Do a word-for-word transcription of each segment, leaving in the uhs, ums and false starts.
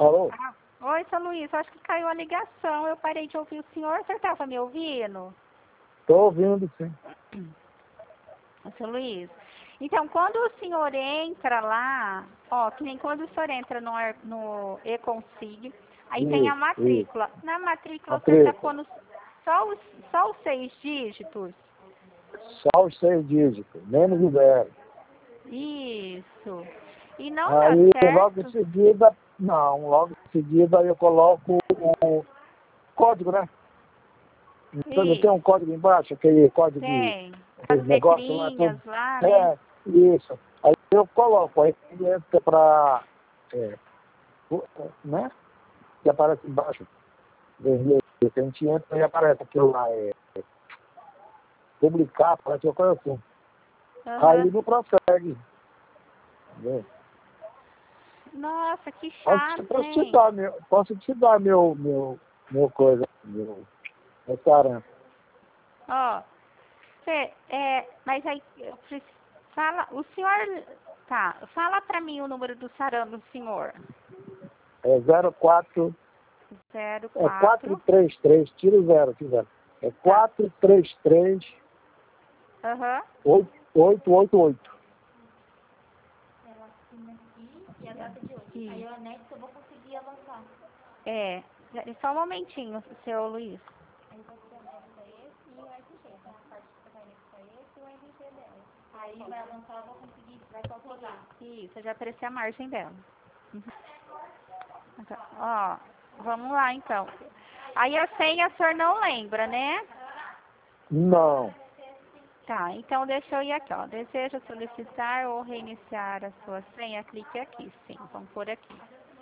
Alô? Ah, oi, seu Luiz, acho que caiu a ligação. Eu parei de ouvir o senhor. O senhor estava me ouvindo? Estou ouvindo, sim. Seu Luiz, então, quando o senhor entra lá, ó, que nem quando o senhor entra no, ar- no E-Consig, aí tem a Isso, isso. matrícula. Na matrícula, o senhor está Matrícula. pondo só os, só os seis dígitos? Só os seis dígitos, menos o zero. Isso. E não dá Aí, logo em certo? seguida, não, logo em seguida eu coloco o código, né? Então, não tem um Isso, código embaixo, aquele código de tem. As aquele negócio lá, tudo. letrinhas lá, né? É, isso. Aí eu coloco, aí entra para, é, né? Que aparece embaixo, vermelho, que a gente entra e aparece aquilo lá, é, publicar, parece uma coisa assim. Aham. Aí não prossegue. Entendeu? Nossa, que Posso, chato, posso te hein? dar meu, posso te dar meu, meu, meu coisa, meu restaurante. Ó, cê, é, mas aí, eu preciso, fala, o senhor, tá, fala pra mim o número do sarão do senhor. É zero quatro, Zero é quatro, quatro três três, tira o zero, se quiser. É tá, quatro três três, aham. oito oito oito oito. Ela assina aqui e a data de hoje. Sim. Aí eu anexo, eu vou conseguir avançar. É, só um momentinho, seu Luiz. Aí você anexa esse e o R G, né? A parte que você vai anexar esse e o R G dela. Aí vai avançar, eu vou conseguir, vai calcular. Isso, já apareceu a margem dela. Uhum. Então, ó, vamos lá então. Aí a senha o senhor não lembra, né? Não. Tá, então deixa eu ir aqui, ó. Deseja solicitar ou reiniciar a sua senha? Clique aqui, sim. Vamos por aqui.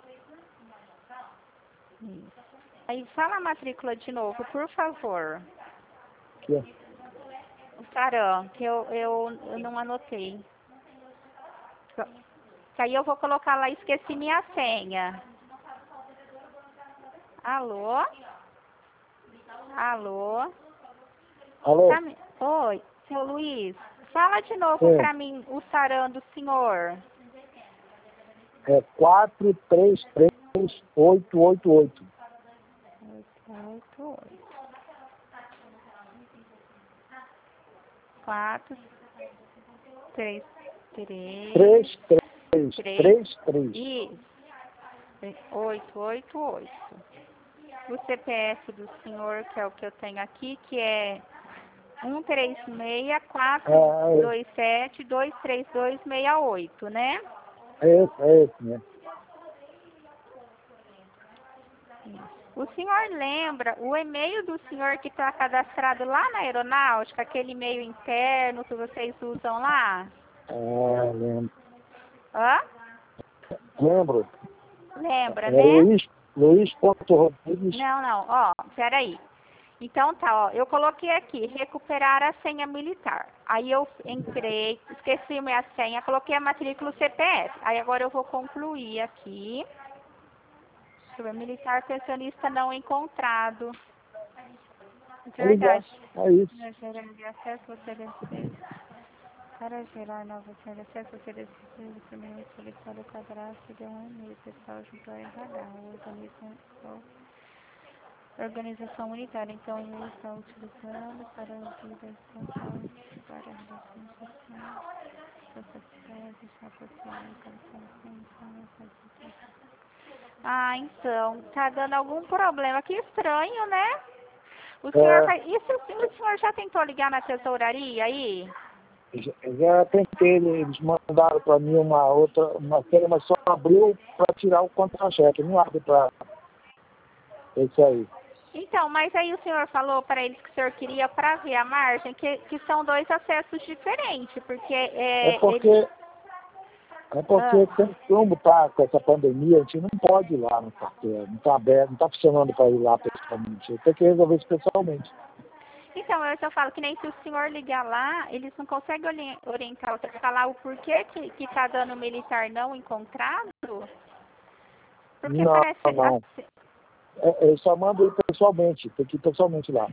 Isso. Aí fala a matrícula de novo, por favor. Aqui, ó. O sarão, que eu, eu, eu não anotei. Que aí eu vou colocar lá, esqueci minha senha. Alô? Alô? Alô? Tá me... Oi, seu Luiz. Fala de novo Sim. pra mim o sarão do senhor. É quatro três três, oito oito oito. Oito, oito, oito. Quatro, três, três, três três três, três três. isso. Oito, oito, oito. O C P F do senhor, que é o que eu tenho aqui, que é um três seis, quatro dois sete, dois três dois, seis oito, né? É esse, é esse, né? O senhor lembra o e-mail do senhor que está cadastrado lá na aeronáutica, aquele e-mail interno que vocês usam lá? Ah, lembro. Hã? Lembro. Lembra, É né? Luiz, Luiz ponto Rodrigues. Não, não, ó, peraí. Então tá, ó, eu coloquei aqui, recuperar a senha militar. Aí eu entrei, esqueci minha senha, coloquei a matrícula C P F. Aí agora eu vou concluir aqui. Deixa eu ver, militar pensionista não encontrado. Pois é, Verdade. é isso. Para gerar de acesso, você decide. Para gerar nova senha de acesso, você decide primeiro solicitar o cadastro de um e-mail pessoal junto ao R H. Organização, organização unitária. Então, eu estou utilizando para a utilização para a redação social, social, deixar social, ah, então, tá dando algum problema. Que estranho, né? O senhor É, vai... E se o o senhor já tentou ligar na tesouraria aí? já, já tentei, eles mandaram para mim uma outra, uma feira, mas só abriu para tirar o contra-cheque, não abre para isso aí. Então, mas aí o senhor falou para eles que o senhor queria para ver a margem, que, que são dois acessos diferentes, porque É é, porque, ele... é porque Ah, tem, como tá com essa pandemia, a gente não pode ir lá no carteiro, não está aberto, não está funcionando para ir lá pessoalmente. Tem que resolver isso pessoalmente. então, eu só falo que nem se o senhor ligar lá, eles não conseguem ori- orientar, você falar o porquê que, que tá dando militar não encontrado? Porque Não, parece... não. assim- É, eu só mando ir pessoalmente, tem que ir pessoalmente lá.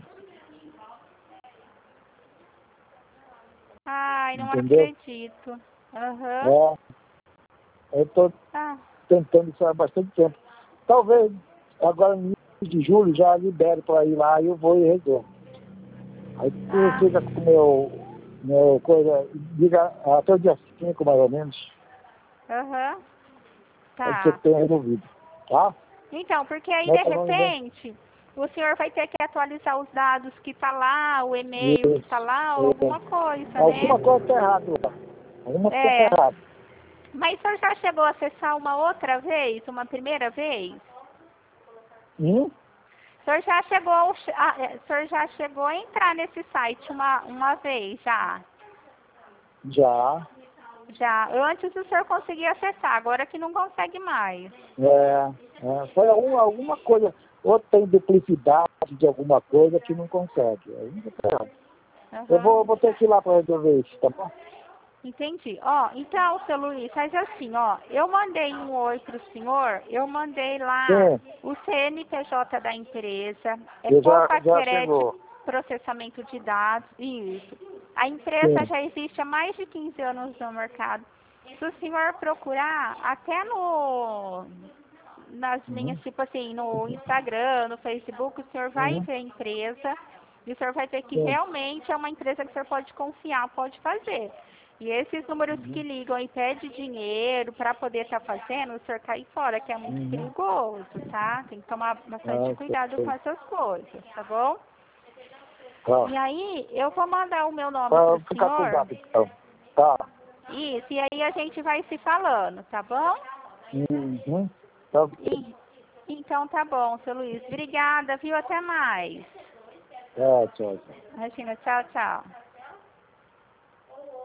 Ai, não Entendeu? acredito. Aham. É, eu estou Ah, tentando isso há bastante tempo. talvez agora no início de julho já libere para ir lá e eu vou e resolvo. Aí tu Ah. fica com o meu, meu coisa, diga até o dia cinco mais ou menos, Aham. aí você Tá. tem resolvido, tá? Então, porque aí Mas de tá bom, então. repente o senhor vai ter que atualizar os dados que tá lá, o e-mail que tá lá, ou Isso, alguma coisa, é. Alguma né? coisa tá errada lá. Alguma coisa tá É. errada. Mas o senhor já chegou a acessar uma outra vez, uma primeira vez? Hum? O senhor já chegou, ao- a, é, o senhor já chegou a entrar nesse site uma, uma vez, já? Já. Já. Antes o senhor conseguia acessar, agora que não consegue mais. É, é, foi alguma, alguma coisa, ou tem duplicidade de alguma coisa que não consegue. Aí não tá errado. Eu Aham. vou, vou ter que ir lá para resolver isso, tá bom? Entendi. Ó, então, seu Luiz, faz assim, ó. Eu mandei um oi pro senhor, eu mandei lá Sim, o C N P J da empresa, é eu já, Copa já Crédito chegou. Processamento de Dados, isso. A empresa Sim. já existe há mais de quinze anos no mercado. Se o senhor procurar, até no nas linhas, Uhum. tipo assim, no Instagram, no Facebook, o senhor vai Uhum. ver a empresa e o senhor vai ver que Sim. realmente é uma empresa que o senhor pode confiar, pode fazer. E esses números que Uhum. ligam e pedem dinheiro para poder estar fazendo, o senhor cai fora, que é muito Uhum. perigoso, tá? Tem que tomar bastante Ah, cuidado sei. com essas coisas, tá bom? Tá. E aí, eu vou mandar o meu nome Pra pro ficar com o senhor. zap, então. Tá. Isso, e aí a gente vai se falando, tá bom? Uhum. Tá. E, então tá bom, seu Luiz. Obrigada, viu? Até mais. É, tchau, tchau. Imagina, tchau, tchau.